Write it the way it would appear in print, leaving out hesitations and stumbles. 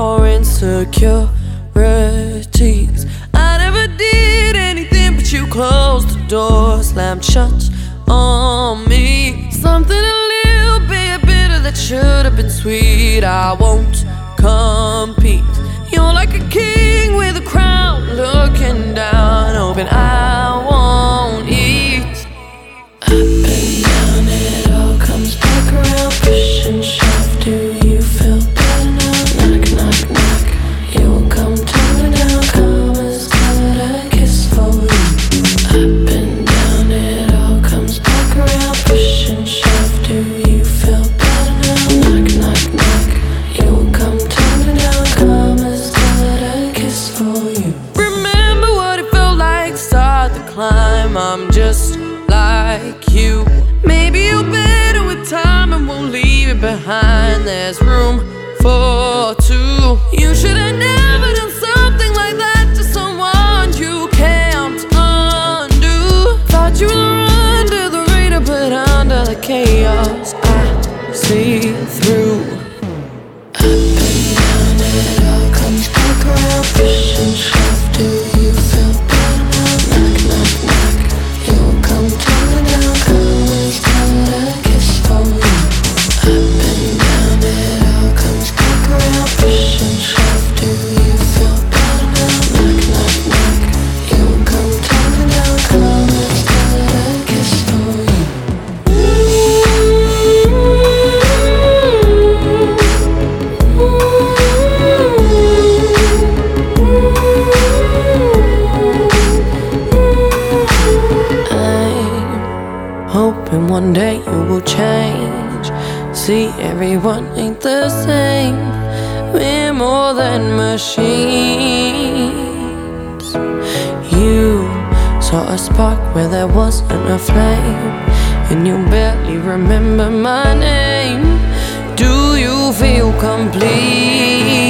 your insecurities. I never did anything but you closed the door, slammed shut on me. Something a little bit bitter that should have been sweet. I won't compete. You're like a king with a crown, looking down, hoping I won't eat. Up and down, it all comes back around, push and shove. Do you feel better now? Knock, knock, knock. You won't come tumbling down. Come as good a kiss for you. Up and down, it all comes back around, push and shove. Do you feel better now? Knock, knock, knock. You won't come tumbling down. Come as good a kiss for you. Remember what it felt like to start the climb. I'm just like you. Maybe you're better with time and won't leave it behind. There's room for two. You should have never done something like that to someone you can't undo. Thought you were under the radar, but under the chaos I see through. Up and down, it all comes back around, push and shove. Do you feel better now? Knock, knock, knock. You won't come tumbling down. Come as good a kiss for you. Up and down, it all comes back around, push and shove. Do you feel better now? Knock, knock, knock. You won't come tumbling down. Come as good a kiss for you. Hoping one day you will change. See, everyone ain't the same. We're more than machines. You saw a spark where there wasn't a flame, and you barely remember my name. Do you feel complete?